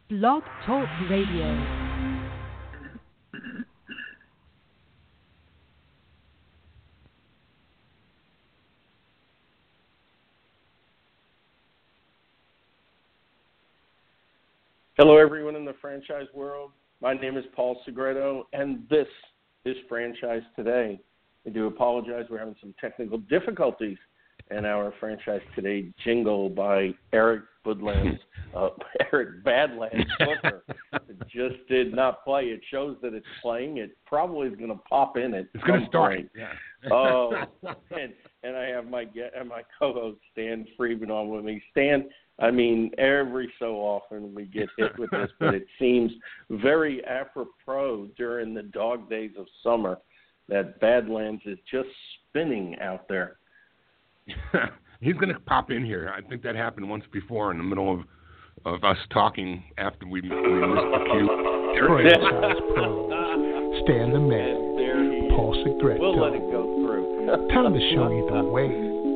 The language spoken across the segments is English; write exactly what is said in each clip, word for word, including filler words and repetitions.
Blog Talk Radio. Hello, everyone in the franchise world. My name is Paul Segreto, and this is Franchise Today. I do apologize. We're having some technical difficulties in our Franchise Today jingle by Eric Badlands, uh, Eric Badlands Booker. It just did not play. It shows that it's playing. It probably is going to pop in at It's going to start. Yeah. Oh, and, and I have my my co-host Stan Friedman on with me. Stan, I mean, every so often we get hit with this, but it seems very apropos during the dog days of summer that Badlands is just spinning out there. He's going to pop in here. I think that happened once before in the middle of, of us talking after we, we missed the cue. Franchise Pro. Stan the man. Paul Segreto. We'll let it go through. Time to show you the way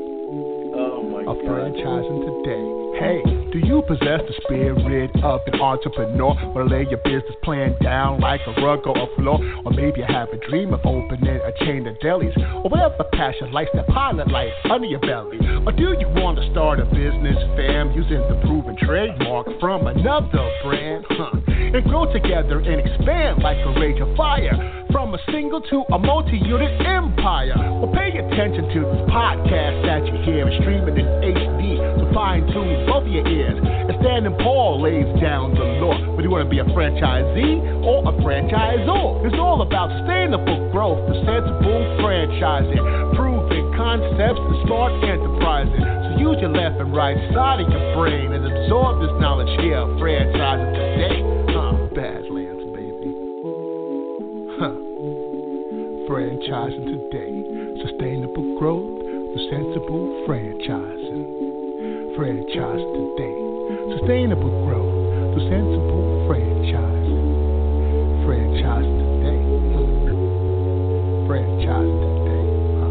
oh my of God. franchising today. Hey, do you possess the spirit of an entrepreneur? Or lay your business plan down like a rug or a floor? Or maybe you have a dream of opening a chain of delis, or whatever passion lights that pilot light under your belly. Or do you want to start a business, fam, using the proven trademark from another brand? Huh. And grow together and expand like a rage of fire, from a single to a multi-unit empire. Well, pay attention to this podcast that you hear and streaming in H D, so fine-tune both of your ears. And Stan and Paul lays down the law. Whether you want to be a franchisee or a franchisor, it's all about sustainable growth, the sensible franchising, proven concepts, and smart enterprising. So use your left and right side of your brain and absorb this knowledge here. Franchising today, huh? Badlands, baby. Huh. Franchising today, sustainable growth, the sensible franchising. Franchise today, sustainable growth, the sensible franchising. Franchise today, franchise today,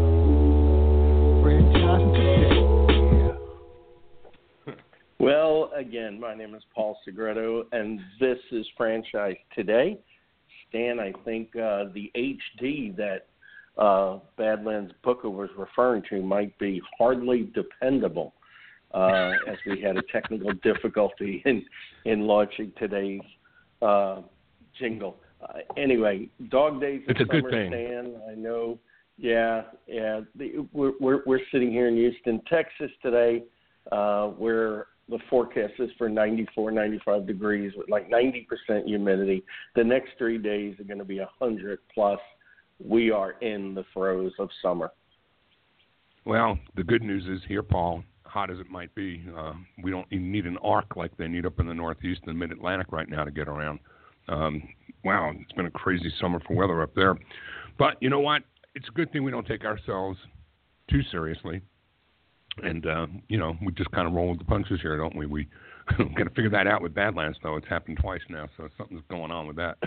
huh? Franchise today, yeah. Well, again, my name is Paul Segreto, and this is Franchise Today. Stan, I think uh, the H D that uh, Badlands Booker was referring to might be hardly dependable, uh, as we had a technical difficulty in, in launching today's uh, jingle. Uh, anyway, dog days of It's a summer, good thing. Stan, I know. Yeah, yeah. The, we're, we're we're sitting here in Houston, Texas today, uh, where the forecast is for ninety-four, ninety-five degrees with like ninety percent humidity. The next three days are going to be one hundred plus. We are in the throes of summer. Well, the good news is here, Paul, hot as it might be, uh, we don't even need an arc like they need up in the Northeast and Mid-Atlantic right now to get around. Um, wow, it's been a crazy summer for weather up there. But you know what? It's a good thing we don't take ourselves too seriously. And, uh, you know, we just kind of roll with the punches here, don't we? We got to figure that out with Badlands, though. It's happened twice now, so something's going on with that.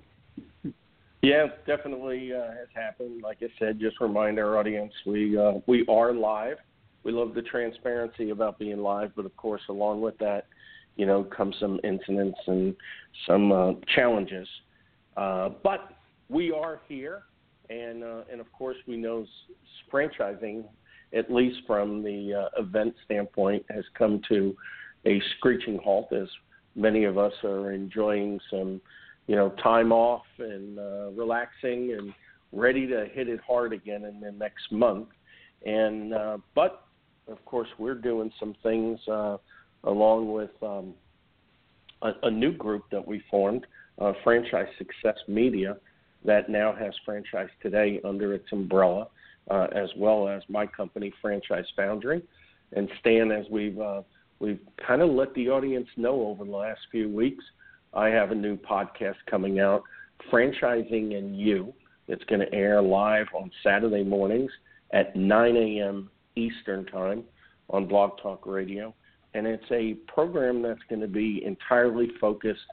Yeah, definitely uh, has happened. Like I said, just remind our audience, we uh, we are live. We love the transparency about being live, but of course, along with that, you know, comes some incidents and some uh, challenges. Uh, but we are here, and uh, and of course, we know s- franchising, at least from the uh, event standpoint, has come to a screeching halt as many of us are enjoying some, you know, time off and uh, relaxing and ready to hit it hard again in the next month. And uh, but, of course, we're doing some things uh, along with um, a, a new group that we formed, uh, Franchise Success Media, that now has Franchise Today under its umbrella, uh, as well as my company, Franchise Foundry. And Stan, as we've uh, we've kind of let the audience know over the last few weeks, I have a new podcast coming out, Franchising and You. It's going to air live on Saturday mornings at nine a.m. Eastern Time on Blog Talk Radio. And it's a program that's going to be entirely focused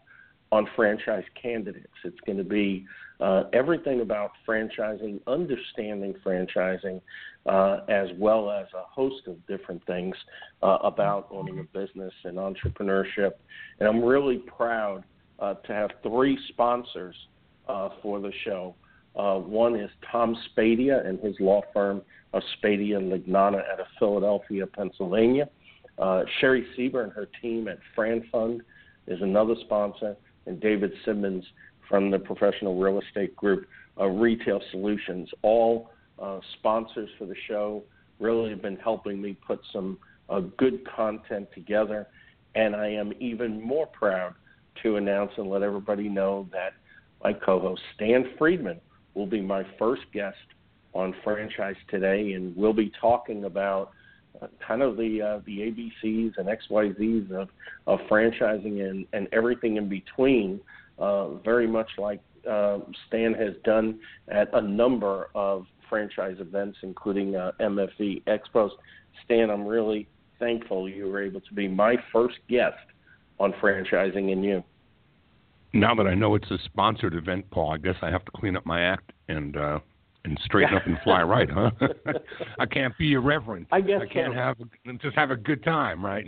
on franchise candidates. It's going to be uh, everything about franchising, understanding franchising, uh, as well as a host of different things uh, about owning a business and entrepreneurship. And I'm really proud uh, to have three sponsors uh, for the show. Uh, one is Tom Spadia and his law firm of Spadia and Lignana out of Philadelphia, Pennsylvania. Uh, Sherry Sieber and her team at FranFund is another sponsor, and David Simmons from the Professional Real Estate Group, uh, Retail Solutions, all uh, sponsors for the show, really have been helping me put some uh, good content together. And I am even more proud to announce and let everybody know that my co-host, Stan Friedman, will be my first guest on Franchise Today, and we'll be talking about uh, kind of the uh, the A B Cs and X Y Zs of, of franchising and, and everything in between, uh, very much like uh, Stan has done at a number of franchise events, including uh, M F E Expos. Stan, I'm really thankful you were able to be my first guest on Franchising and You. Now that I know it's a sponsored event, Paul, I guess I have to clean up my act and uh, and straighten up and fly right, huh? I can't be irreverent. I guess I can't so. have a, just have a good time, right?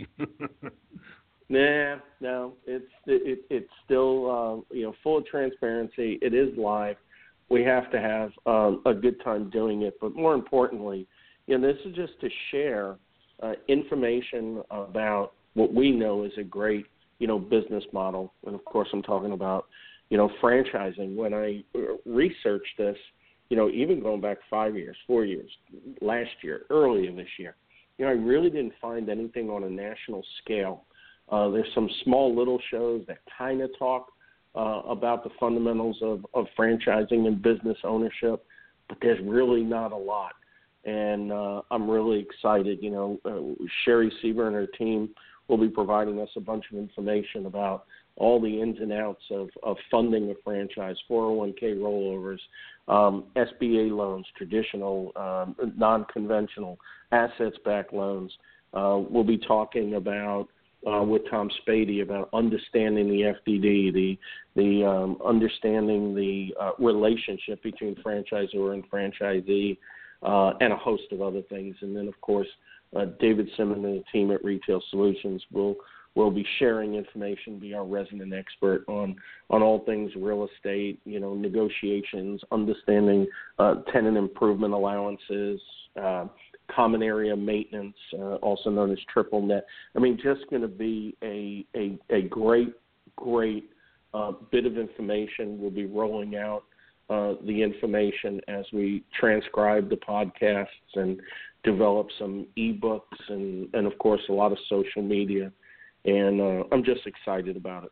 Nah, no, it's it, it's still uh, you know, full of transparency. It is live. We have to have um, a good time doing it, but more importantly, you know, this is just to share uh, information about what we know is a great, you know, business model. And of course, I'm talking about, you know, franchising. When I researched this, you know, even going back five years, four years, last year, earlier this year, you know, I really didn't find anything on a national scale. Uh, there's some small little shows that kind of talk uh, about the fundamentals of, of franchising and business ownership, but there's really not a lot. And uh, I'm really excited. You know, uh, Sherry Sieber and her team will be providing us a bunch of information about all the ins and outs of, of funding a franchise, four oh one k rollovers, um, S B A loans, traditional, um, non-conventional, assets-backed loans. Uh, we'll be talking about, uh, with Tom Spady, about understanding the F D D, the the um, understanding the uh, relationship between franchisor and franchisee, uh, and a host of other things. And then, of course, uh, David Simmons and the team at Retail Solutions will will be sharing information, be our resident expert on, on all things real estate, you know, negotiations, understanding uh, tenant improvement allowances, uh, common area maintenance, uh, also known as triple net. I mean, just going to be a, a, a great, great uh, bit of information. We'll be rolling out uh, the information as we transcribe the podcasts and develop some ebooks and, and, of course, a lot of social media. And uh, I'm just excited about it.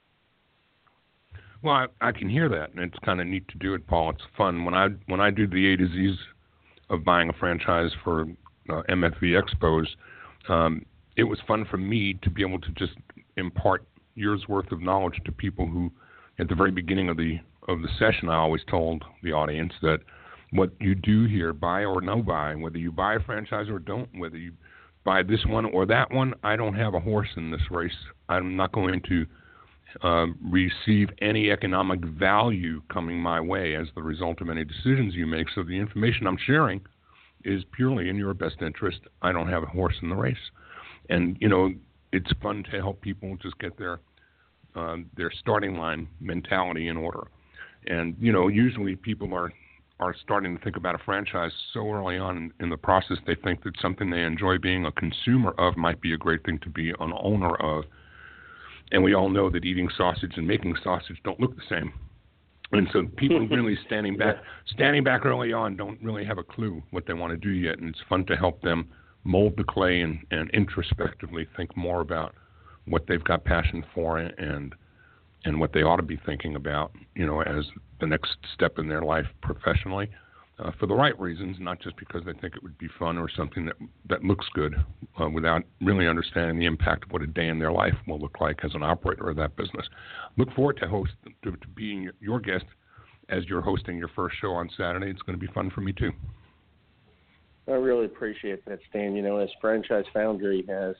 Well, I, I can hear that, and it's kind of neat to do it, Paul. It's fun. When I when I do the A to Z's of buying a franchise for uh, M F V Expos, um, it was fun for me to be able to just impart years' worth of knowledge to people who, at the very beginning of the of the session, I always told the audience that what you do here, buy or no buy, whether you buy a franchise or don't, whether you buy this one or that one, I don't have a horse in this race. I'm not going to uh, receive any economic value coming my way as the result of any decisions you make. So the information I'm sharing is purely in your best interest. I don't have a horse in the race. And, you know, it's fun to help people just get their uh, their starting line mentality in order. And, you know, usually people are are starting to think about a franchise so early on in, in the process, they think that something they enjoy being a consumer of might be a great thing to be an owner of. And we all know that eating sausage and making sausage don't look the same. And so people really standing back, yeah. standing back early on don't really have a clue what they want to do yet. And it's fun to help them mold the clay and, and introspectively think more about what they've got passion for and and what they ought to be thinking about, you know, as the next step in their life professionally, uh, for the right reasons, not just because they think it would be fun or something that that looks good, uh, without really understanding the impact of what a day in their life will look like as an operator of that business. Look forward to host to, to being your guest as you're hosting your first show on Saturday. It's going to be fun for me too. I really appreciate that, Stan. You know, as Franchise Foundry has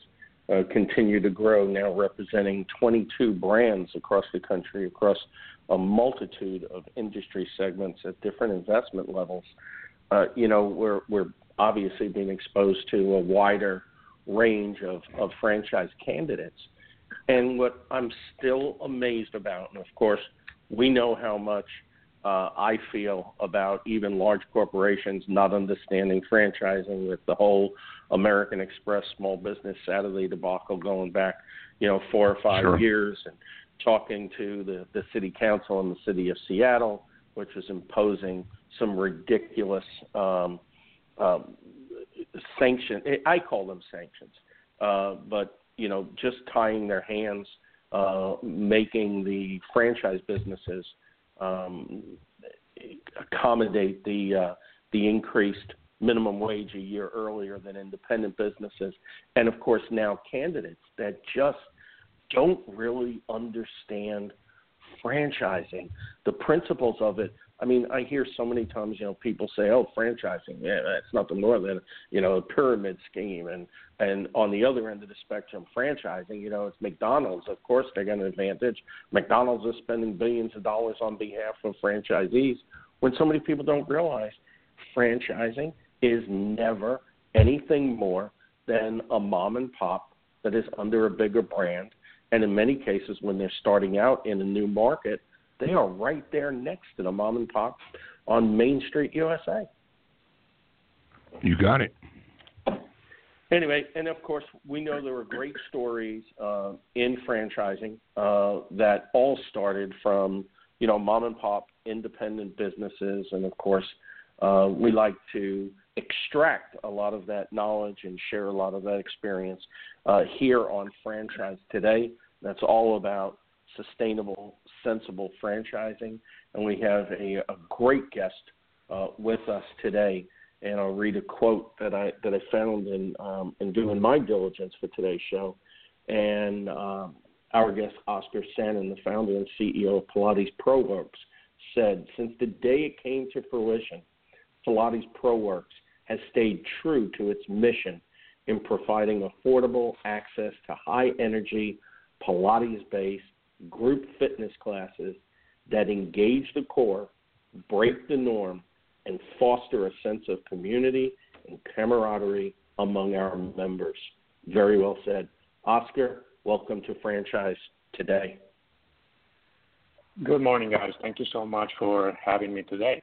uh, continue to grow, now representing twenty-two brands across the country, across a multitude of industry segments at different investment levels. Uh, you know, we're, we're obviously being exposed to a wider range of, of franchise candidates. And what I'm still amazed about, and of course, we know how much uh, I feel about even large corporations not understanding franchising, with the whole American Express small business Saturday debacle going back, you know, four or five Sure. years, and talking to the, the city council in the city of Seattle, which was imposing some ridiculous um, um, sanctions. I call them sanctions, uh, but, you know, just tying their hands, uh, making the franchise businesses um, accommodate the uh, the increased minimum wage a year earlier than independent businesses. And, of course, now candidates that just don't really understand franchising, the principles of it. I mean, I hear so many times, you know, people say, oh, franchising, yeah, that's nothing more than, you know, a pyramid scheme. And, and on the other end of the spectrum, franchising, you know, it's McDonald's. Of course, they got an advantage. McDonald's is spending billions of dollars on behalf of franchisees, when so many people don't realize franchising is never anything more than a mom and pop that is under a bigger brand. And in many cases, when they're starting out in a new market, they are right there next to the mom and pop on Main Street, U S A. You got it. Anyway, and of course, we know there were great stories uh, in franchising uh, that all started from, you know, mom and pop independent businesses. And of course, uh, we like to extract a lot of that knowledge and share a lot of that experience uh, here on Franchise Today. That's all about sustainable, sensible franchising. And we have a, a great guest uh, with us today. And I'll read a quote that I that I found in um, in doing my diligence for today's show. And um, our guest, Oscar Sanin, the founder and C E O of Pilates Pro Works, said, "Since the day it came to fruition, Pilates Pro Works has stayed true to its mission in providing affordable access to high-energy, Pilates-based group fitness classes that engage the core, break the norm, and foster a sense of community and camaraderie among our members." Very well said. Oscar, welcome to Franchise Today. Good morning, guys. Thank you so much for having me today.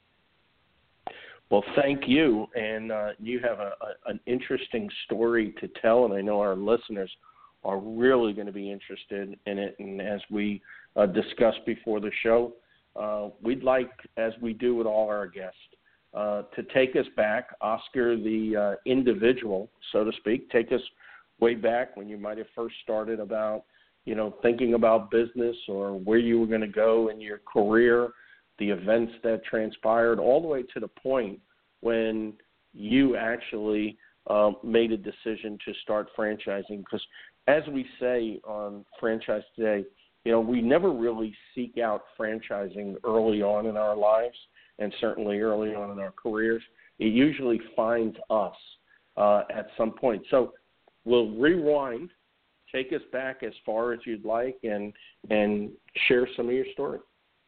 Well, thank you. And uh, you have a, a, an interesting story to tell, and I know our listeners are really going to be interested in it. And as we uh, discussed before the show, uh, we'd like, as we do with all our guests, uh, to take us back, Oscar, the uh, individual, so to speak, take us way back when you might have first started about, you know, thinking about business or where you were going to go in your career, the events that transpired, all the way to the point when you actually uh, made a decision to start franchising. Because as we say on Franchise Today, you know, we never really seek out franchising early on in our lives, and certainly early on in our careers. It usually finds us uh, at some point. So we'll rewind, take us back as far as you'd like, and and share some of your story.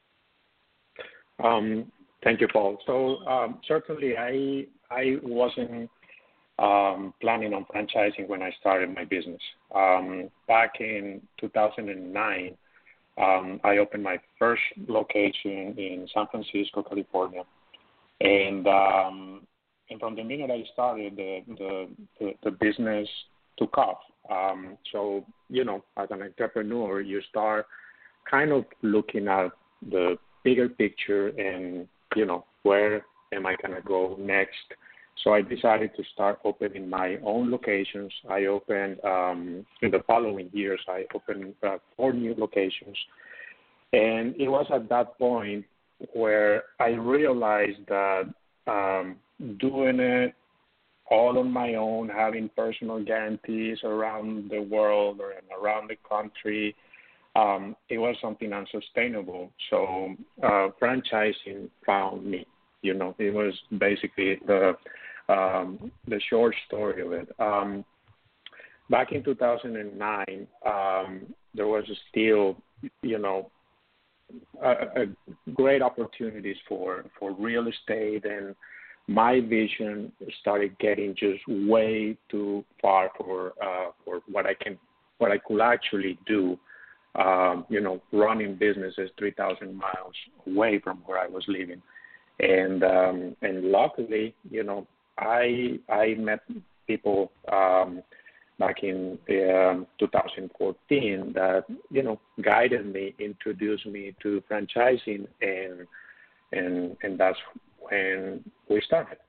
Um, thank you, Paul. So um, certainly I I wasn't um, planning on franchising when I started my business. Um, back in two thousand nine, um, I opened my first location in San Francisco, California. And, um, and from the minute I started, the, the, the, the business took off. Um, so, you know, as an entrepreneur, you start kind of looking at the bigger picture and, you know, where am I going to go next? So I decided to start opening my own locations. I opened, um, in the following years, I opened uh, four new locations. And it was at that point where I realized that um, doing it all on my own, having personal guarantees around the world or around the country, um, it was something unsustainable. So uh, franchising found me. You know, it was basically the um, the short story of it. Um, back in two thousand nine, um, there was still, you know, a, a great opportunities for, for real estate, and my vision started getting just way too far for uh, for what I can, what I could actually do. Um, you know, running businesses three thousand miles away from where I was living, and um, and luckily, you know, I I met people um, back in um, two thousand fourteen that, you know, guided me, introduced me to franchising, and and and that's when we started.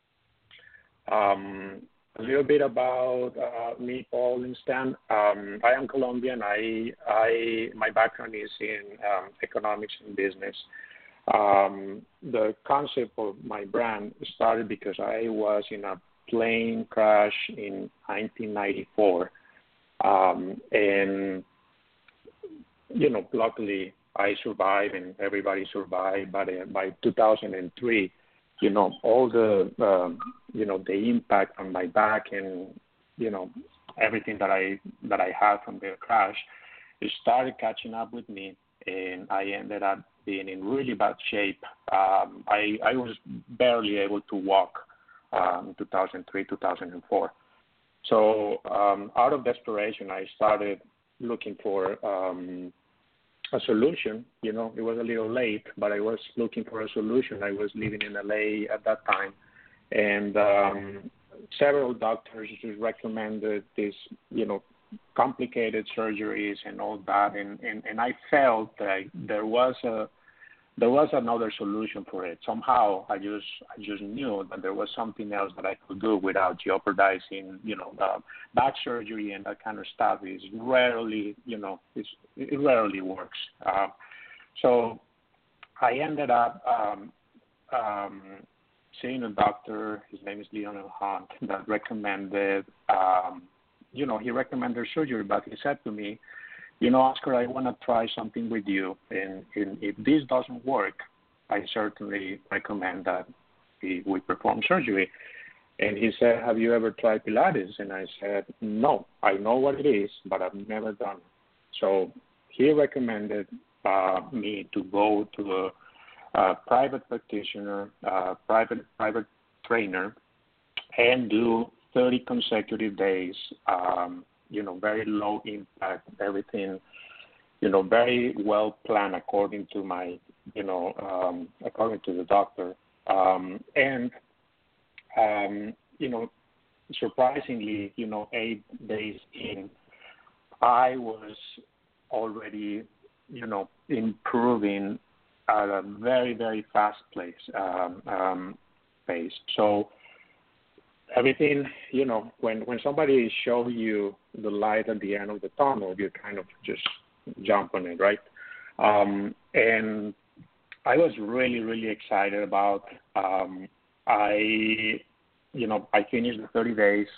Um, a little bit about uh, me, Paul and Stan. Um, I am Colombian. I I my background is in um, economics and business. Um, the concept of my brand started because I was in a plane crash in nineteen ninety-four, um, and you know, luckily I survived and everybody survived. But uh, by two thousand three, you know, all the um, you know, the impact on my back and, you know, everything that I that I had from the crash, it started catching up with me, and I ended up being in really bad shape. Um, I I was barely able to walk um, in two thousand three, two thousand four. So um, out of desperation, I started looking for um, a solution. You know, it was a little late, but I was looking for a solution. I was living in L A at that time, and um, several doctors just recommended this, you know, complicated surgeries and all that, and, and, and I felt that there was a there was another solution for it. Somehow, I just I just knew that there was something else that I could do without jeopardizing, you know, the back surgery and that kind of stuff is rarely, you know, it's, it rarely works. Uh, so I ended up um, um, seeing a doctor. His name is Lionel Hunt, that recommended, um, you know, he recommended surgery, but he said to me, you know, Oscar, I want to try something with you, and, and if this doesn't work, I certainly recommend that we, we perform surgery. And he said, have you ever tried Pilates? And I said, no, I know what it is, but I've never done it. So he recommended uh, me to go to a, a private practitioner, uh, private private trainer, and do thirty consecutive days, um, you know, very low impact, everything, you know, very well planned according to my, you know, um, according to the doctor. Um, and, um, you know, surprisingly, you know, eight days in, I was already, you know, improving at a very, very fast place, um, um, pace. So, everything, you know, when, when somebody shows you the light at the end of the tunnel, you kind of just jump on it, right? Um, and I was really, really excited about, um, I, you know, I finished the thirty days.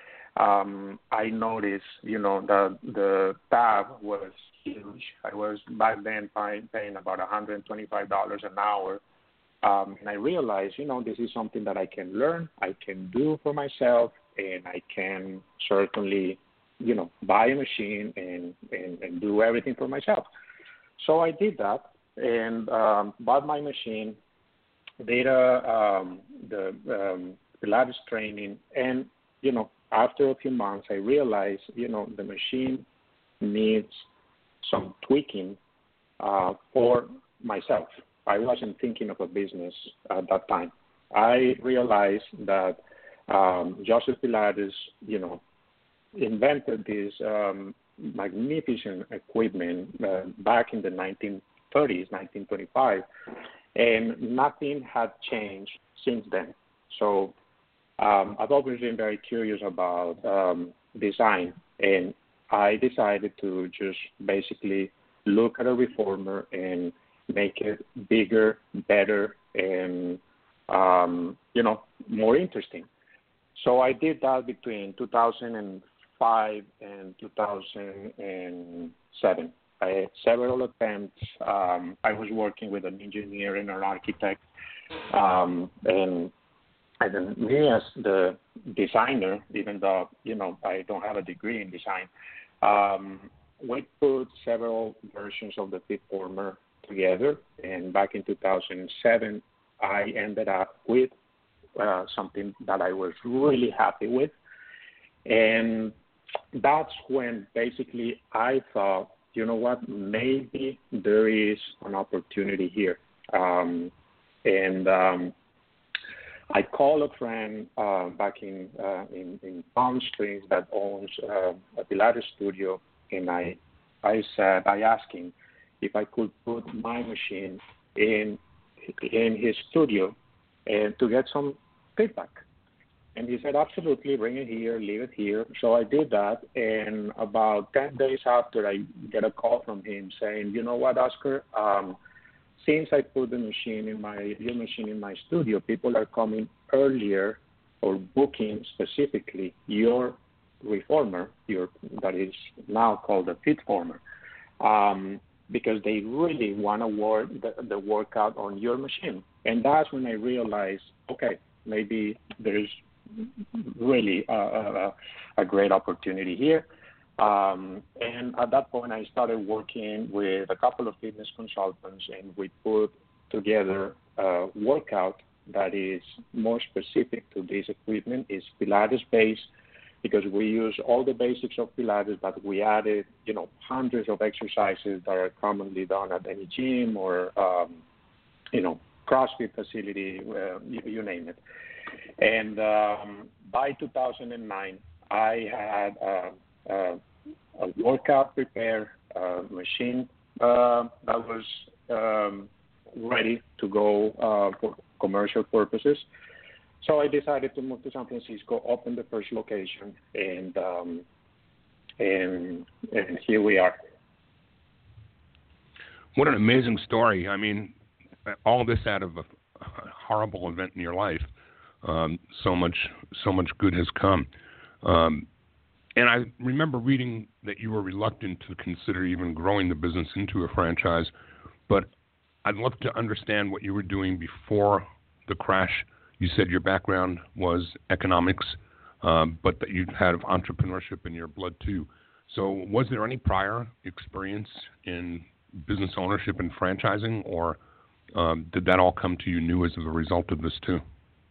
Um, I noticed, you know, the, the tab was huge. I was back then paying, paying about one hundred twenty-five dollars an hour. Um, and I realized, you know, this is something that I can learn, I can do for myself, and I can certainly, you know, buy a machine and, and, and do everything for myself. So I did that and um, bought my machine, did a, um, the um, Pilates training, and, you know, after a few months, I realized, you know, the machine needs some tweaking uh, for myself. I wasn't thinking of a business at that time. I realized that um, Joseph Pilates, you know, invented this um, magnificent equipment uh, back in the nineteen thirties, nineteen twenty-five, and nothing had changed since then. So um, I've always been very curious about um, design, and I decided to just basically look at a reformer and make it bigger, better, and, um, you know, more interesting. So I did that between two thousand five and two thousand seven. I had several attempts. Um, I was working with an engineer and an architect, um, and and then me as the designer, even though, you know, I don't have a degree in design, um, we put several versions of the FitFormer together. And back in two thousand seven, I ended up with uh, something that I was really happy with. And that's when basically I thought, you know what, maybe there is an opportunity here. Um, and um, I called a friend uh, back in, uh, in in Palm Springs that owns uh, a Pilates studio, and I I said I asked him if I could put my machine in in his studio and to get some feedback. And he said, absolutely, bring it here, leave it here. So I did that, and about ten days after, I get a call from him saying, you know what, Oscar, um, since I put the machine in my your machine in my studio, people are coming earlier or booking specifically your reformer, your that is now called the FitFormer, um, because they really want to work the, the workout on your machine. And that's when I realized, okay, maybe there's really a, a, a great opportunity here. Um, and at that point, I started working with a couple of fitness consultants, and we put together a workout that is more specific to this equipment. It's Pilates-based, because we use all the basics of Pilates, but we added, you know, hundreds of exercises that are commonly done at any gym or, um, you know, CrossFit facility, uh, you, you name it. And um, by two thousand nine, I had a, a, a workout prepared uh, machine uh, that was um, ready to go uh, for commercial purposes. So I decided to move to San Francisco, open the first location, and um, and and here we are. What an amazing story! I mean, all this out of a horrible event in your life. Um, so much, so much good has come. Um, and I remember reading that you were reluctant to consider even growing the business into a franchise. But I'd love to understand what you were doing before the crash. You said your background was economics, um, but that you had entrepreneurship in your blood too. So was there any prior experience in business ownership and franchising, or um, did that all come to you new as a result of this too?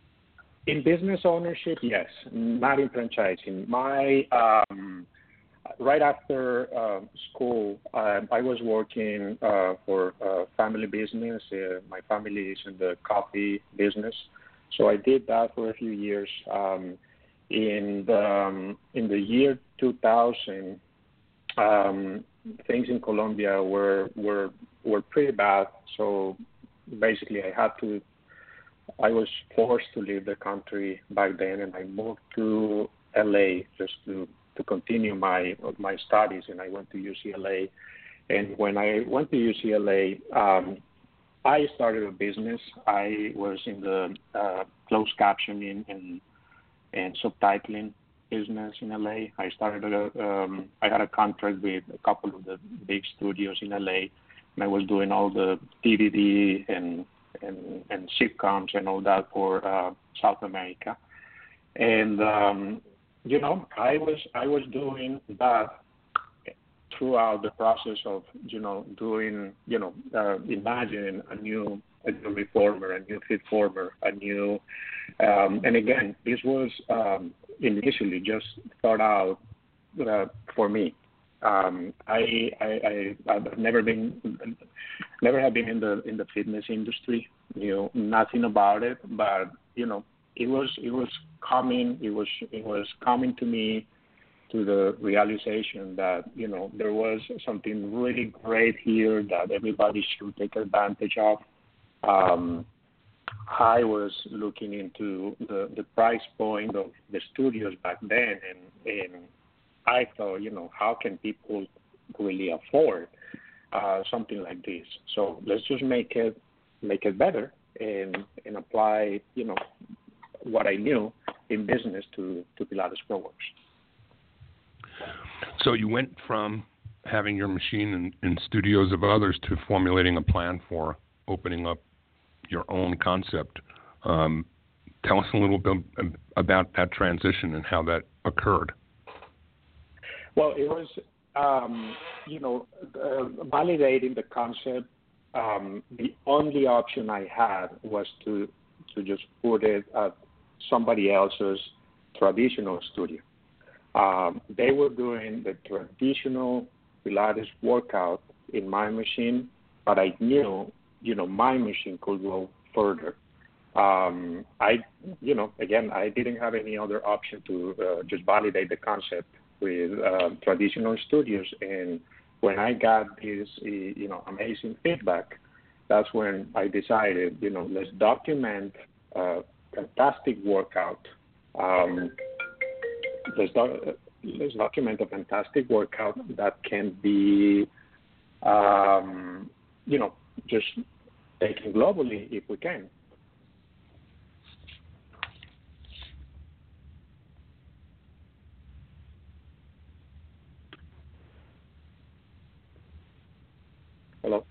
In business ownership, yes, not in franchising. My um, right after uh, school, uh, I was working uh, for a family business. Uh, my family is in the coffee business, so I did that for a few years. Um, in the um, in the year two thousand, um, things in Colombia were were were pretty bad. So basically, I had to. I was forced to leave the country back then, and I moved to L A just to, to continue my my studies, and I went to U C L A. And when I went to U C L A, um, I started a business. I was in the uh, closed captioning and and subtitling business in L A. I started a, um, I had a contract with a couple of the big studios in L A, and I was doing all the D V D and And, and sitcoms and all that for uh, South America, and um, you know, I was I was doing that throughout the process of you know doing you know uh, imagining a new a new reformer, a new FitFormer, a new, um, and again, this was um, initially just thought out uh, for me. Um, I, I, I, I've never been, never have been in the in the fitness industry. You know, nothing about it. But you know, it was it was coming. It was it was coming to me, to the realization that you know there was something really great here that everybody should take advantage of. Um, I was looking into the, the price point of the studios back then, and and I thought, you know, how can people really afford uh, something like this? So let's just make it make it better and and apply, you know, what I knew in business to, to Pilates Pro Works. So you went from having your machine in, in studios of others to formulating a plan for opening up your own concept. Um, tell us a little bit about that transition and how that occurred. Well, it was, um, you know, uh, validating the concept. Um, the only option I had was to to just put it at somebody else's traditional studio. Um, they were doing the traditional Pilates workout in my machine, but I knew, you know, my machine could go further. Um, I, you know, again, I didn't have any other option to uh, just validate the concept with uh, traditional studios. And when I got this, you know, amazing feedback, that's when I decided, you know, let's document a fantastic workout. Um, let's, do- let's document a fantastic workout that can be, um, you know, just taken globally if we can. Hello.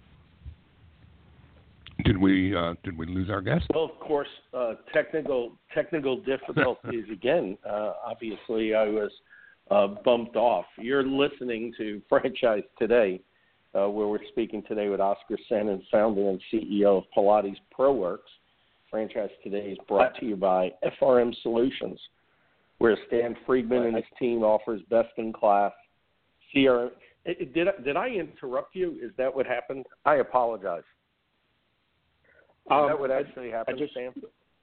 Did we uh, did we lose our guest? Well, of course, uh, technical technical difficulties again. Uh, obviously, I was uh, bumped off. You're listening to Franchise Today, uh, where we're speaking today with Oscar Sanin, founder and C E O of Pilates ProWorks. Franchise Today is brought to you by F R M Solutions, where Stan Friedman and his team offers best-in-class C R M. Did I, did I interrupt you? Is that what happened? I apologize. Is um, that what actually happened, I just, Sam?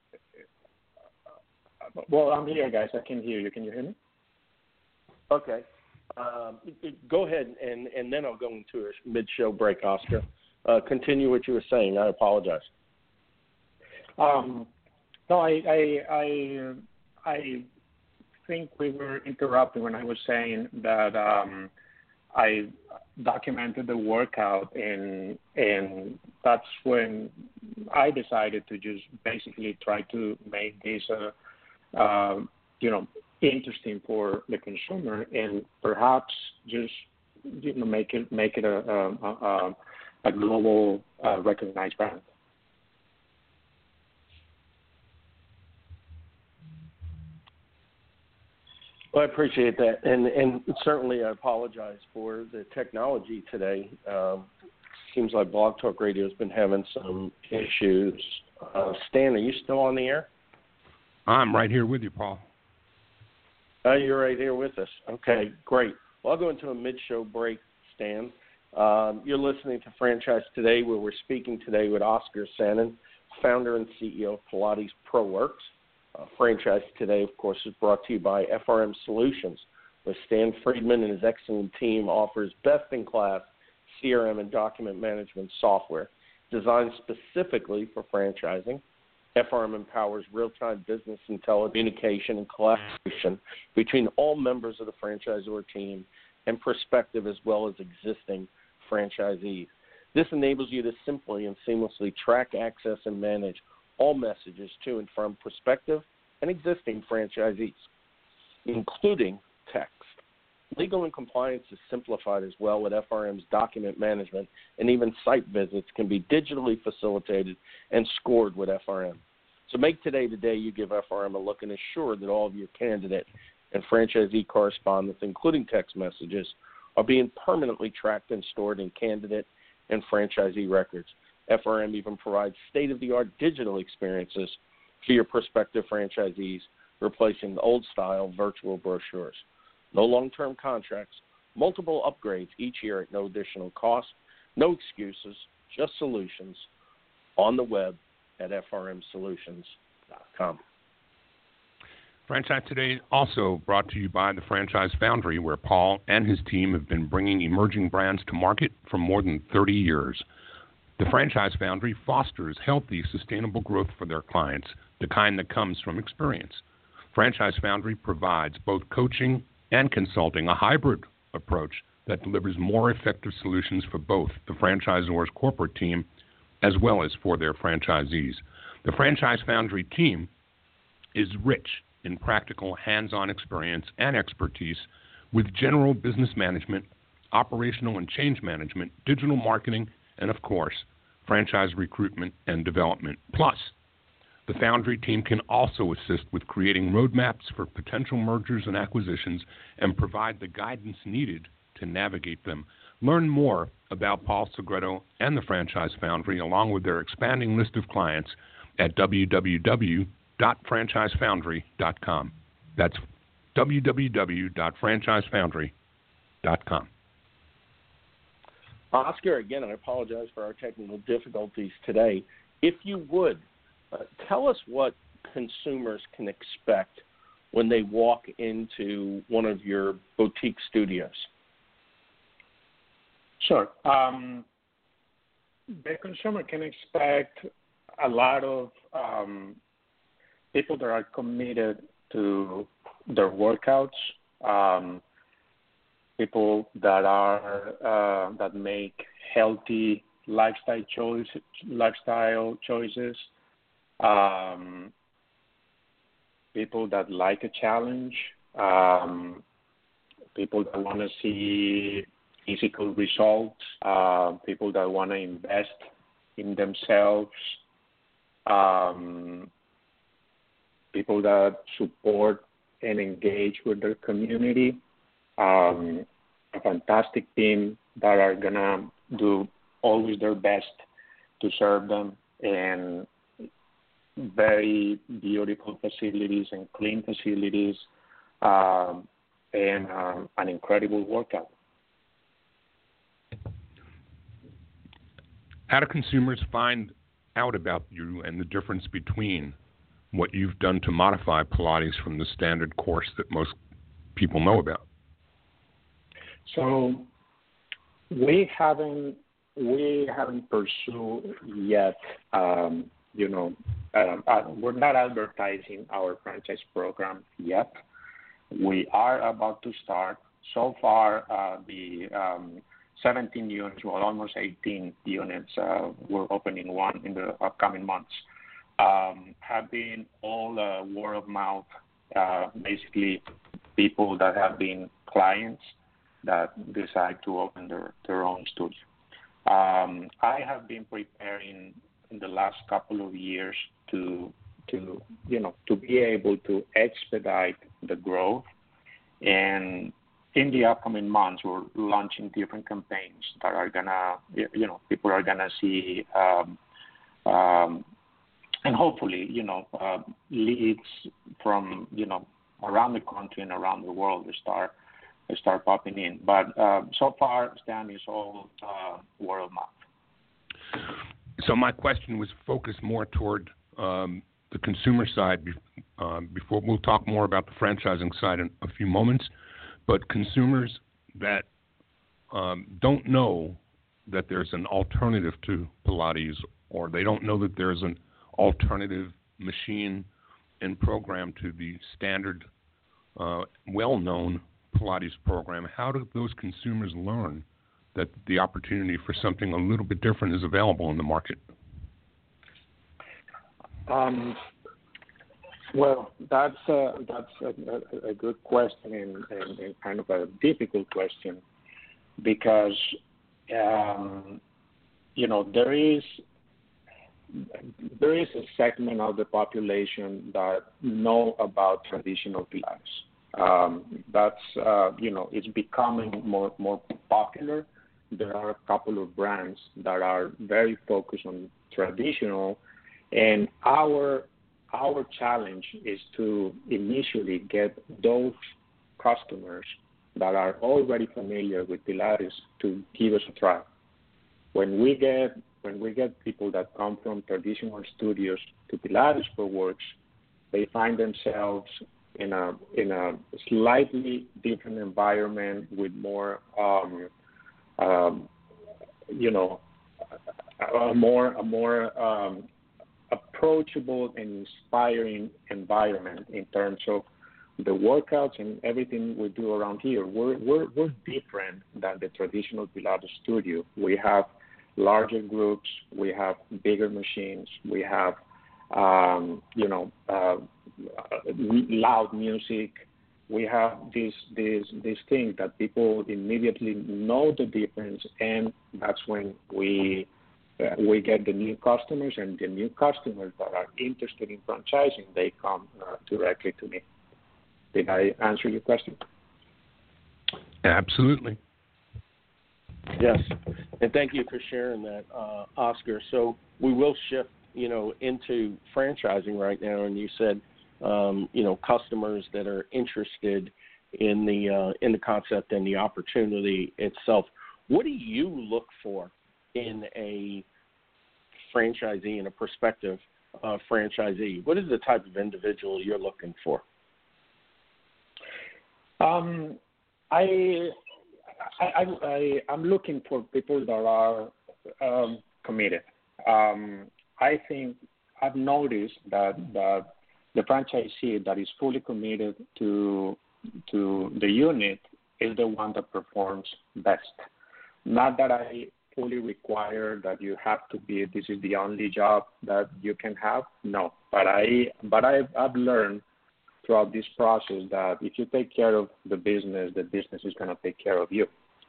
Well, I'm here, guys. I can hear you. Can you hear me? Okay. Um, it, it, go ahead, and, and then I'll go into a mid-show break, Oscar. Uh, continue what you were saying. I apologize. Um, no, I, I, I, I think we were interrupted when I was saying that um, I documented the workout, and and that's when I decided to just basically try to make this, uh, uh, you know, interesting for the consumer, and perhaps just you know make it make it a a, a, a global uh, recognized brand. Well, I appreciate that, and and certainly I apologize for the technology today. Um, seems like Blog Talk Radio has been having some issues. Uh, Stan, are you still on the air? I'm right here with you, Paul. Oh, you're right here with us. Okay, great. Well, I'll go into a mid-show break, Stan. Um, you're listening to Franchise Today, where we're speaking today with Oscar Sanin, founder and C E O of Pilates ProWorks. Uh, Franchise Today, of course, is brought to you by F R M Solutions, where Stan Friedman and his excellent team offers best-in-class C R M and document management software designed specifically for franchising. F R M empowers real-time business intelligence, communication, and collaboration between all members of the franchisor team and prospective as well as existing franchisees. This enables you to simply and seamlessly track, access, and manage all messages to and from prospective and existing franchisees, including text. Legal and compliance is simplified as well with F R M's document management, and even site visits can be digitally facilitated and scored with F R M. So make today the day you give F R M a look and assure that all of your candidate and franchisee correspondence, including text messages, are being permanently tracked and stored in candidate and franchisee records. F R M even provides state-of-the-art digital experiences for your prospective franchisees, replacing the old-style virtual brochures. No long-term contracts, multiple upgrades each year at no additional cost, no excuses, just solutions on the web at f r m solutions dot com. Franchise Today is also brought to you by the Franchise Foundry, where Paul and his team have been bringing emerging brands to market for more than thirty years. The Franchise Foundry fosters healthy, sustainable growth for their clients, the kind that comes from experience. Franchise Foundry provides both coaching and consulting, a hybrid approach that delivers more effective solutions for both the franchisor's corporate team as well as for their franchisees. The Franchise Foundry team is rich in practical, hands-on experience and expertise with general business management, operational and change management, digital marketing, and, of course, franchise recruitment and development. Plus, The Foundry team can also assist with creating roadmaps for potential mergers and acquisitions and provide the guidance needed to navigate them. Learn more about Paul Segreto and the Franchise Foundry, along with their expanding list of clients, at w w w dot franchise foundry dot com. That's w w w dot franchise foundry dot com. Oscar, again, I apologize for our technical difficulties today. If you would, uh, tell us what consumers can expect when they walk into one of your boutique studios. Sure. Um, the consumer can expect a lot of um, people that are committed to their workouts, um, people that are uh, that make healthy lifestyle choice lifestyle choices, um, people that like a challenge, um, people that want to see physical results, uh, people that want to invest in themselves, um, people that support and engage with their community, um, a fantastic team that are going to do always their best to serve them, and very beautiful facilities and clean facilities, um, and um, an incredible workout. How do consumers find out about you and the difference between what you've done to modify Pilates from the standard course that most people know about? So we haven't we haven't pursued yet. Um, you know, uh, uh, we're not advertising our franchise program yet. We are about to start. So far, uh, the um, seventeen units, well, almost eighteen units, uh, we're opening one in the upcoming months, um, have been all uh, word of mouth, uh, basically people that have been clients that decide to open their, their own studio. Um, I have been preparing in the last couple of years to, to, you know, to be able to expedite the growth. And in the upcoming months, we're launching different campaigns that are gonna, you know, people are gonna see, um, um, and hopefully, you know, uh, leads from, you know, around the country and around the world to start start popping in. But uh, so far, Stan, is all uh, word of mouth. So my question was focused more toward um, the consumer side. Uh, before we'll talk more about the franchising side in a few moments, but consumers that um, don't know that there's an alternative to Pilates, or they don't know that there's an alternative machine and program to the standard, uh, well-known Pilates program. How do those consumers learn that the opportunity for something a little bit different is available in the market? Um, well, that's a, that's a, a good question and, and, and kind of a difficult question, because um, you know there is there is a segment of the population that know about traditional Pilates. Um, that's, uh, you know, it's becoming more, more popular. There are a couple of brands that are very focused on traditional, and our, our challenge is to initially get those customers that are already familiar with Pilates to give us a try. When we get, when we get people that come from traditional studios to Pilates for Works, they find themselves in a in a slightly different environment with more, um, um, you know, a more a more um, approachable and inspiring environment in terms of the workouts and everything we do around here. We're we're we're different than the traditional Pilates studio. We have larger groups, we have bigger machines, we have um, you know. Uh, loud music. We have these these these things that people immediately know the difference, and that's when we uh, we get the new customers, and the new customers that are interested in franchising, they come uh, directly to me. Did I answer your question? Absolutely. Yes, and thank you for sharing that, uh, Oscar. So we will shift, you know, into franchising right now, and you said, um, you know, customers that are interested in the uh, in the concept and the opportunity itself. What do you look for in a franchisee, in a prospective uh, franchisee? What is the type of individual you're looking for? Um, I, I, I, I'm looking for people that are um, committed. Um, I think I've noticed that, that the franchisee that is fully committed to to the unit is the one that performs best. Not that I fully require that you have to be, this is the only job that you can have. No, but I, but I've, I've learned throughout this process that if you take care of the business, the business is going to take care of you.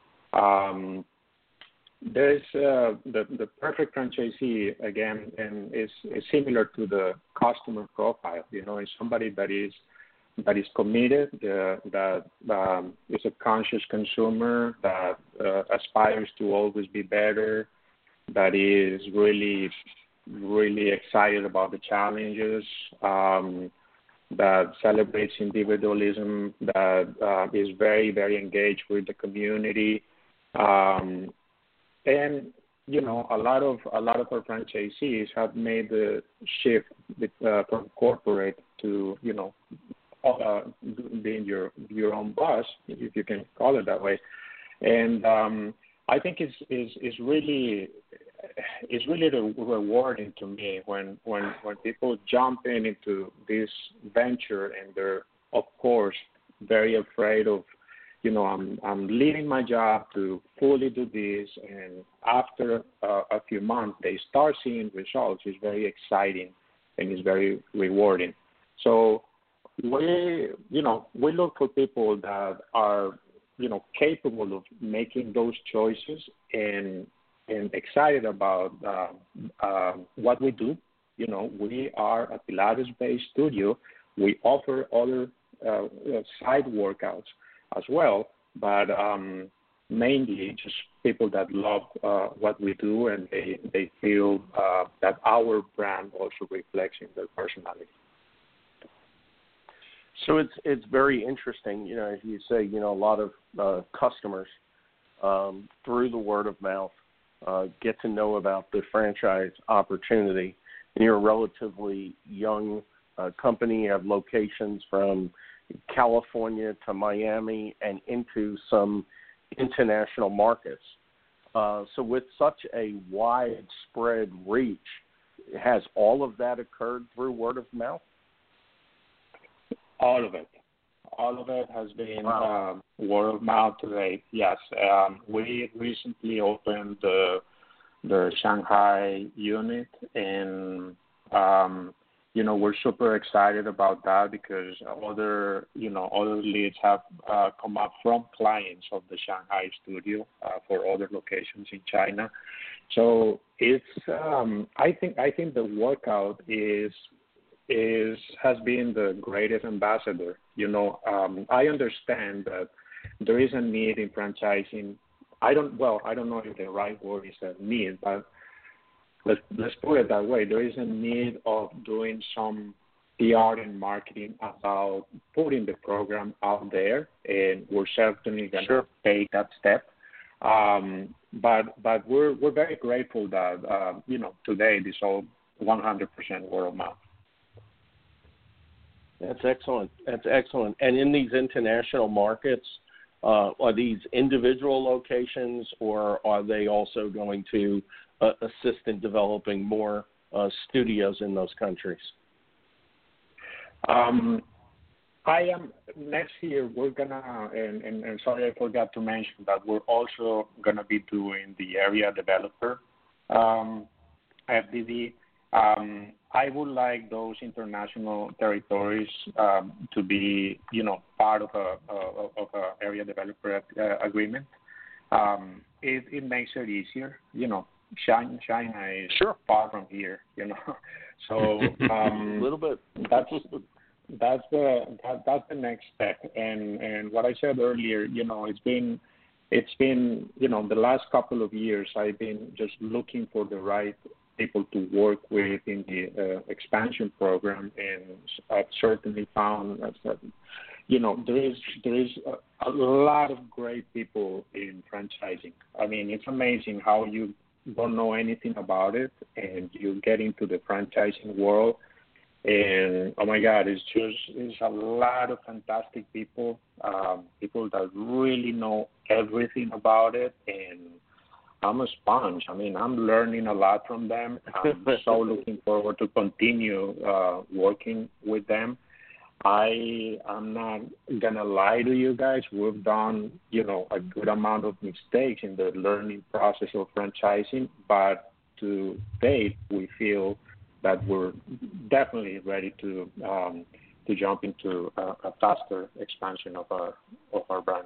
Um, there's uh, the the perfect franchisee again, and is, is similar to the customer profile. You know, it's somebody that is that is committed, uh, that um, is a conscious consumer, that uh, aspires to always be better, that is really, really excited about the challenges, um, that celebrates individualism, that uh, is very, very engaged with the community. Um, and, you know, a lot of a lot of our franchisees have made the shift uh, from corporate to, you know, Uh, being your your own boss, if you can call it that way, and um, I think it's is is really it's really rewarding to me when when when people jump in into this venture and they're of course very afraid of, you know, I'm I'm leaving my job to fully do this, and after uh, a few months they start seeing results. It's very exciting and it's very rewarding. So. We, you know, we look for people that are, you know, capable of making those choices and and excited about uh, uh, what we do. You know, we are a Pilates-based studio. We offer other uh, side workouts as well, but um, mainly just people that love uh, what we do, and they they feel uh, that our brand also reflects in their personality. So it's it's very interesting, you know, as you say, you know, a lot of uh, customers um, through the word of mouth uh, get to know about the franchise opportunity. And you're a relatively young uh, company. You have locations from California to Miami and into some international markets. Uh, so with such a widespread reach, has all of that occurred through word of mouth? All of it. All of it has been wow. um, word of mouth today. Yes. Um, we recently opened the, the Shanghai unit, and, um, you know, we're super excited about that because other, you know, other leads have uh, come up from clients of the Shanghai studio uh, for other locations in China. So it's, um, I think, I think the workout is, is has been the greatest ambassador. You know, um, I understand that there is a need in franchising. I don't, well, I don't know if the right word is a need, but let's, let's put it that way. There is a need of doing some P R and marketing about putting the program out there, and we're certainly going to sure. take that step. Um, but but we're we're very grateful that, uh, you know, today this all one hundred percent word of mouth. That's excellent. That's excellent. And in these international markets, uh, are these individual locations, or are they also going to uh, assist in developing more uh, studios in those countries? Um, I am next year. We're gonna, and, and, and sorry, I forgot to mention that we're also gonna be doing the area developer um, F D D. Um, I would like those international territories um, to be, you know, part of a, a of a area developer uh, agreement. Um, it, it makes it easier. You know, China, China is sure. far from here, you know. So um, a little bit. That's that's the that, that's the next step. And and what I said earlier, you know, it's been it's been you know the last couple of years I've been just looking for the right people to work with in the uh, expansion program, and I've certainly found that, you know, there is there is a, a lot of great people in franchising. I mean, it's amazing how you don't know anything about it and you get into the franchising world, and oh my God, it's just it's a lot of fantastic people, um, people that really know everything about it, and I'm a sponge. I mean, I'm learning a lot from them. I'm so looking forward to continue uh, working with them. I I'm not gonna lie to you guys. We've done, you know, a good amount of mistakes in the learning process of franchising, but to date, we feel that we're definitely ready to um, to jump into a, a faster expansion of our of our brand.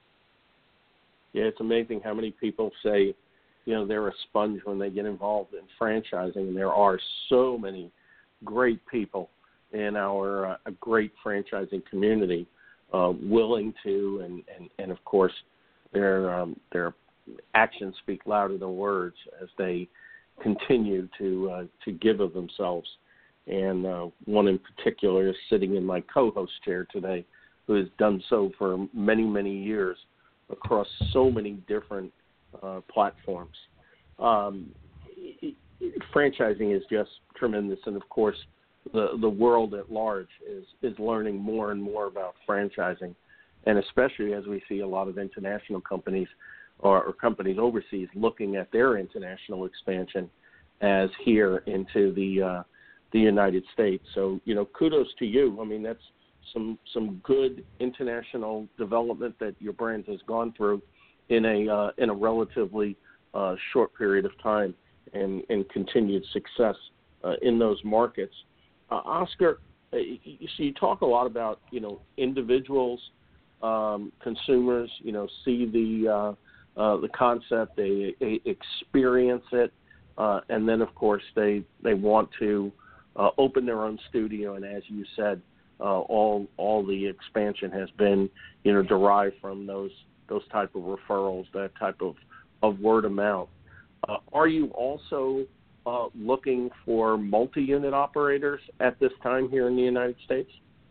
Yeah, it's amazing how many people say, you know, they're a sponge when they get involved in franchising. And there are so many great people in our uh, a great franchising community uh, willing to, and, and, and of course, their um, their actions speak louder than words as they continue to uh, to give of themselves. And uh, one in particular is sitting in my co-host chair today, who has done so for many, many years across so many different uh, platforms. Um, it, it, franchising is just tremendous, and of course, the the world at large is is learning more and more about franchising, and especially as we see a lot of international companies or, or companies overseas looking at their international expansion as here into the uh, the United States. So, you know, kudos to you. I mean, that's some some good international development that your brand has gone through in a uh, in a relatively uh, short period of time, and, and continued success uh, in those markets. Uh, Oscar, uh, you, so you talk a lot about, you know, individuals, um, consumers, you know, see the uh, uh, the concept, they, they experience it, uh, and then of course they they want to uh, open their own studio. And as you said, uh, all all the expansion has been, you know, derived from those those type of referrals, that type of, of word of mouth. Uh, are you also uh, looking for multi-unit operators at this time here in the United States?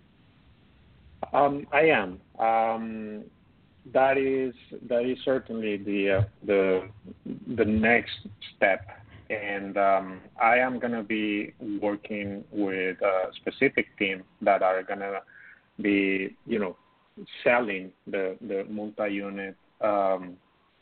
Um, I am. Um, that is that is certainly the uh, the the next step, and um, I am going to be working with a specific team that are going to be, you know, selling the the multi-unit um,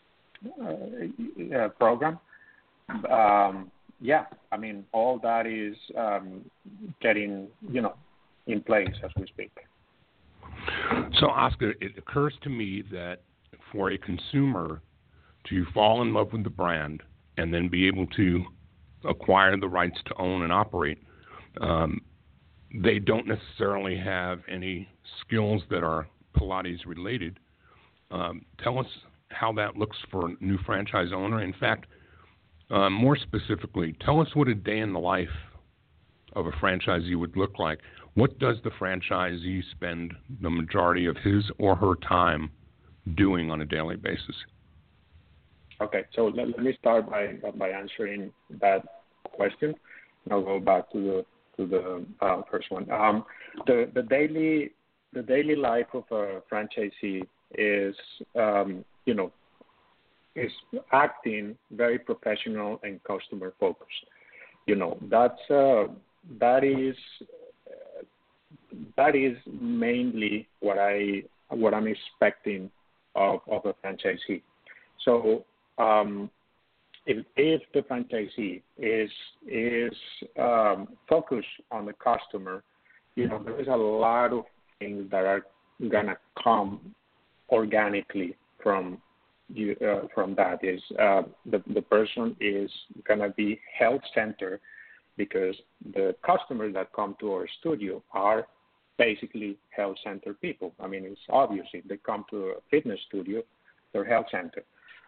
uh, program. Um, yeah, I mean, all that is um, getting, you know, in place as we speak. So, Oscar, it occurs to me that for a consumer to fall in love with the brand and then be able to acquire the rights to own and operate, um, they don't necessarily have any skills that are Pilates related. Um, tell us how that looks for a new franchise owner. In fact, uh, more specifically, tell us what a day in the life of a franchisee would look like. What does the franchisee spend the majority of his or her time doing on a daily basis? Okay, so let, let me start by by answering that question, and I'll go back to the to the uh, first one. Um, the the daily the daily life of a franchisee is, um, you know, is acting very professional and customer focused. You know, that's uh, that is uh, that is mainly what I what I'm expecting of, of a franchisee. So um, if if the franchisee is is um, focused on the customer, you know, there's a lot of things that are gonna come organically from you uh, from that. Is uh, the the person is gonna be health centered, because the customers that come to our studio are basically health center people. I mean, it's obvious if they come to a fitness studio, they're health center.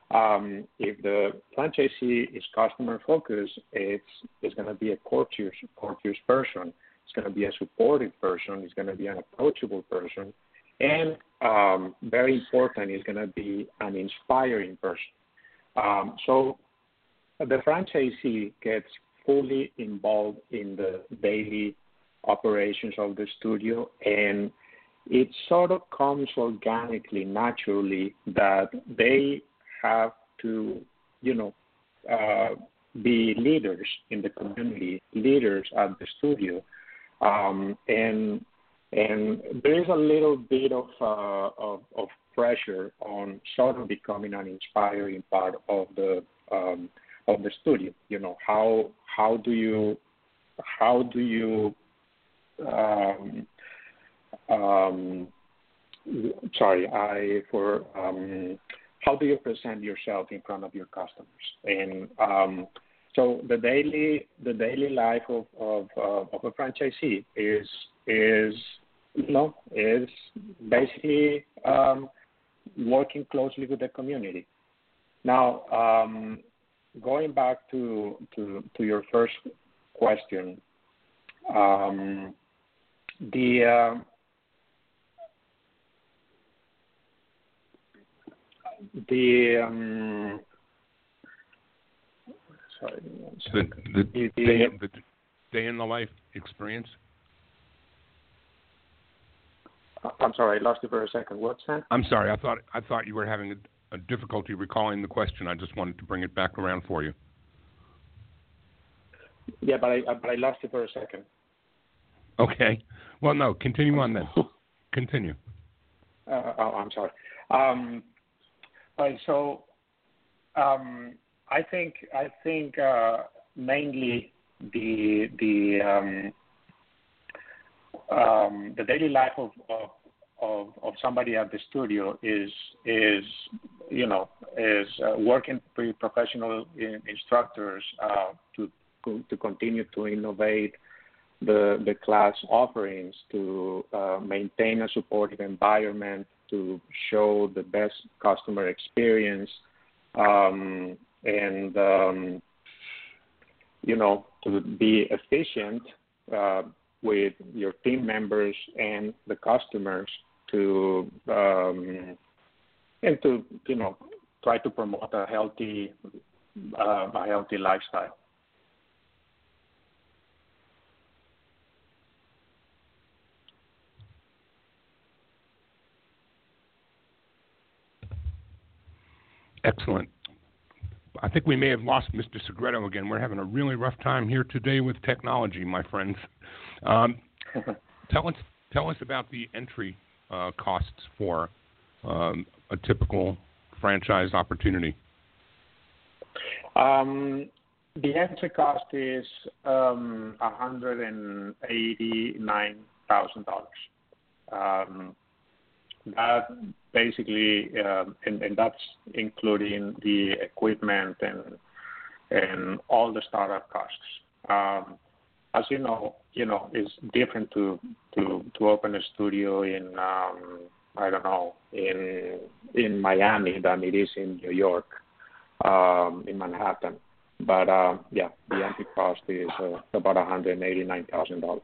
Um, if the franchisee is customer focused, it's it's going to be a courteous, courteous person. It's going to be a supportive person. It's going to be an approachable person, and um, very important, it's going to be an inspiring person. Um, so the franchisee gets fully involved in the daily operations of the studio, and it sort of comes organically, naturally, that they have to, you know, uh, be leaders in the community, leaders at the studio, um, and and there is a little bit of, uh, of of pressure on sort of becoming an inspiring part of the um, of the studio. You know, how how do you how do you um, um, sorry, I for um, how do you present yourself in front of your customers? And um, so the daily the daily life of of, uh, of a franchisee is is you know is basically um, working closely with the community. Now, um, going back to to to your first question, um, the uh, The um, sorry, the, the, the, day, the day in the life experience. I'm sorry, I lost you for a second. What's that? I'm sorry. I thought I thought you were having a, a difficulty recalling the question. I just wanted to bring it back around for you. Yeah, but I but I lost you for a second. Okay. Well, no. Continue on then. Continue. Uh, oh, I'm sorry. Um, Right, so um, I think I think uh, mainly the the um, um, the daily life of, of of of somebody at the studio is is you know is uh, working with professional in, instructors uh, to to continue to innovate the the class offerings, to uh, maintain a supportive environment, to show the best customer experience, um, and um, you know, to be efficient uh, with your team members and the customers, to um, and to you know try to promote a healthy uh, a healthy lifestyle. Excellent. I think we may have lost Mister Segreto again. We're having a really rough time here today with technology, my friends. Um, tell us, tell us about the entry uh, costs for um, a typical franchise opportunity. Um, the entry cost is um, one hundred eighty-nine thousand dollars. Um, that basically, uh, and, and that's including the equipment and and all the startup costs. Um, as you know, you know, it's different to to to open a studio in um, I don't know in in Miami than it is in New York, um, in Manhattan. But uh, yeah, the entry cost is uh, about one hundred eighty-nine thousand dollars.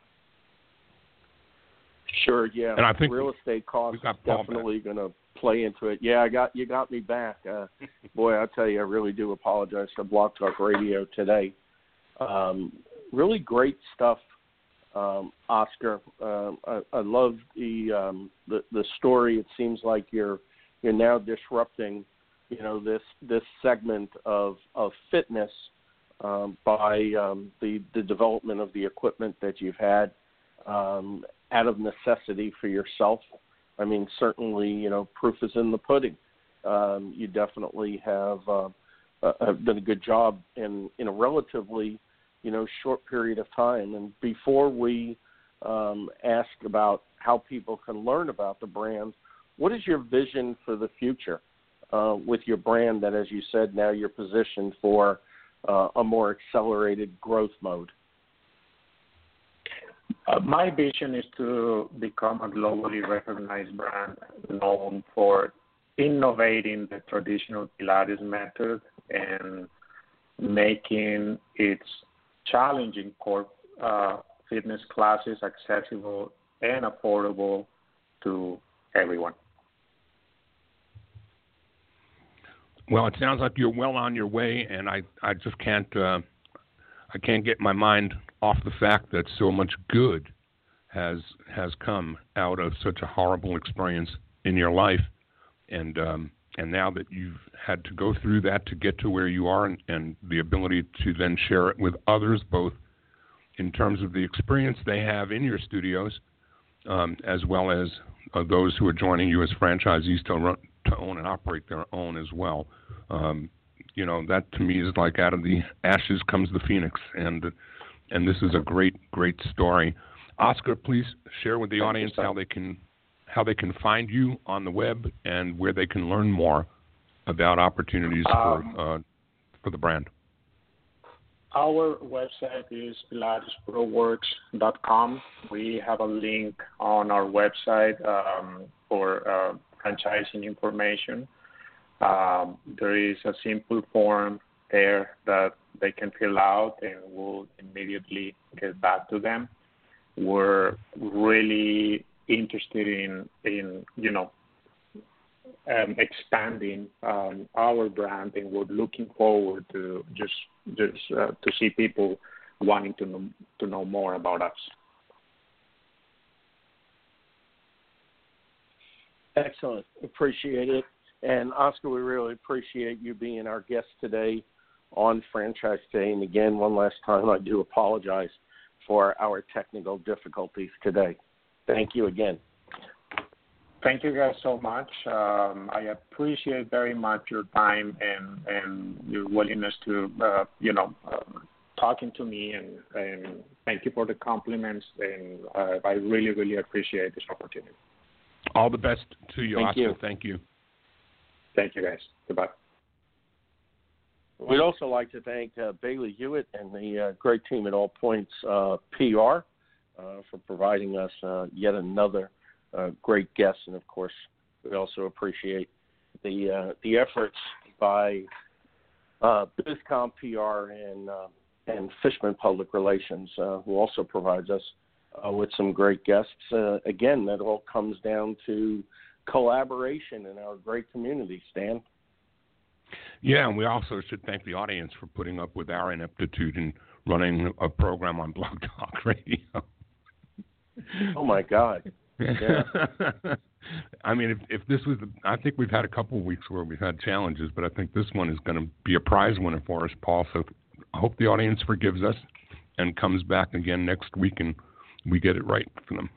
Sure, yeah. And I think real estate costs definitely going to play into it. Yeah, I got you got me back. Uh, boy, I tell you, I really do apologize for Blog Talk Radio today. Um, really great stuff, um, Oscar. Uh, I, I love the, um, the the story. It seems like you're you're now disrupting, you know, this this segment of of fitness um, by um, the the development of the equipment that you've had. Um, out of necessity for yourself. I mean, certainly, you know, proof is in the pudding. Um, you definitely have, uh, uh, have done a good job in, in a relatively, you know, short period of time. And before we um, ask about how people can learn about the brand, what is your vision for the future uh, with your brand that, as you said, now you're positioned for uh, a more accelerated growth mode? Uh, my vision is to become a globally recognized brand known for innovating the traditional Pilates method and making its challenging core uh, fitness classes accessible and affordable to everyone. Well, it sounds like you're well on your way, and I, I just can't uh, I can't get my mind off the fact that so much good has has come out of such a horrible experience in your life, and um, and now that you've had to go through that to get to where you are, and, and the ability to then share it with others, both in terms of the experience they have in your studios, um, as well as uh, those who are joining you as franchisees to run, to own and operate their own as well. Um, you know, that to me is like out of the ashes comes the phoenix, and and this is a great, great story. Oscar, please share with the Thank audience you, how they can how they can find you on the web and where they can learn more about opportunities um, for uh, for the brand. Our website is pilates pro works dot com. We have a link on our website um, for uh, franchising information. Um, there is a simple form there that they can fill out, and we'll immediately get back to them. We're really interested in, in you know, um, expanding um, our brand, and we're looking forward to just just uh, to see people wanting to know, to know more about us. Excellent. Appreciate it. And Oscar, we really appreciate you being our guest today on Franchise Day. And again, one last time, I do apologize for our technical difficulties today. Thank you again. Thank you guys so much. Um, I appreciate very much your time and, and your willingness to, uh, you know, um, talking to me, and, and thank you for the compliments. And uh, I really, really appreciate this opportunity. All the best to you, Thank Oscar. you. Thank you. Thank you, guys. Goodbye. We'd also like to thank uh, Bailey Hewitt and the uh, great team at All Points uh, P R uh, for providing us uh, yet another uh, great guest. And, of course, we also appreciate the uh, the efforts by uh, BizCom P R and, uh, and Fishman Public Relations, uh, who also provides us uh, with some great guests. Uh, again, that all comes down to collaboration in our great community, Stan. Yeah, and we also should thank the audience for putting up with our ineptitude in running a program on Blog Talk Radio. Oh, my God. Yeah. I mean, if, if this was, I think we've had a couple of weeks where we've had challenges, but I think this one is going to be a prize winner for us, Paul. So I hope the audience forgives us and comes back again next week and we get it right for them.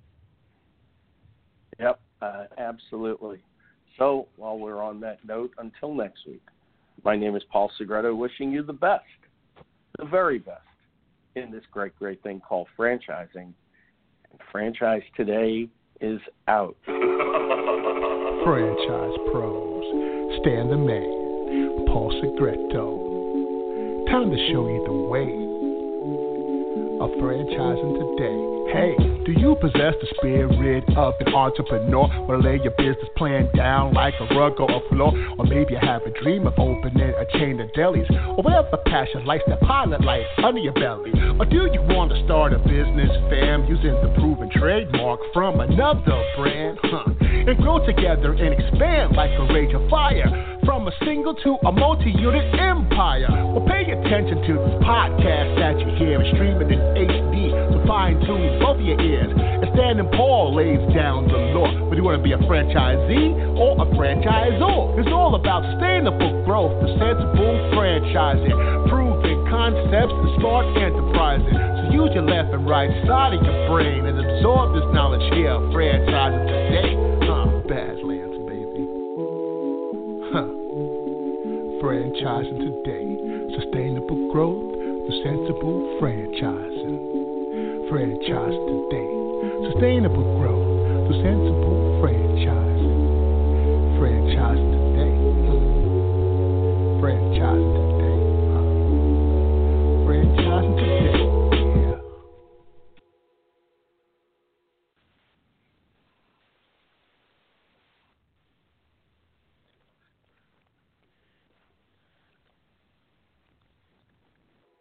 Yep, uh, absolutely. So while we're on that note, until next week, my name is Paul Segreto, wishing you the best, the very best, in this great, great thing called franchising. And Franchise Today is out. Franchise Pros, Stan the Man, Paul Segreto. Time to show you the way of franchising today. Hey, do you possess the spirit of an entrepreneur? Wanna lay your business plan down like a rug or a floor? Or maybe you have a dream of opening a chain of delis, or whatever passion lights that pilot light under your belly. Or do you want to start a business, fam, using the proven trademark from another brand? Huh. And grow together and expand like a rage of fire, from a single to a multi-unit empire. Well, pay attention to this podcast that you hear and streaming in H D, so fine-tune both of your ears. And Stan and Paul lays down the law. Whether you want to be a franchisee or a franchisor, it's all about sustainable growth, the sensible franchising, proven concepts, and smart enterprising. So use your left and right side of your brain and absorb this knowledge here. Franchising today, huh? Badlands, baby. Huh. Franchising today, sustainable growth, the sensible franchising. Franchise today, sustainable growth, the sensible